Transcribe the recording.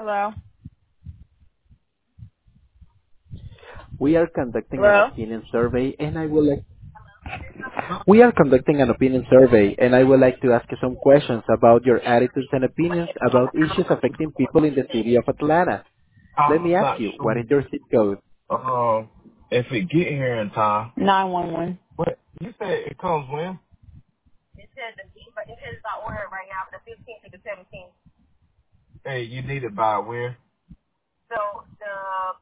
Hello? We are conducting an Hello? opinion survey, and I would like we are conducting an opinion survey, and I would like to ask you some questions about your attitudes and opinions about issues affecting people in the city of Atlanta. Let I'm me ask not you, what sure. is your zip code? If it get here in time. 911. But you said it comes when? Hey, you need it by when?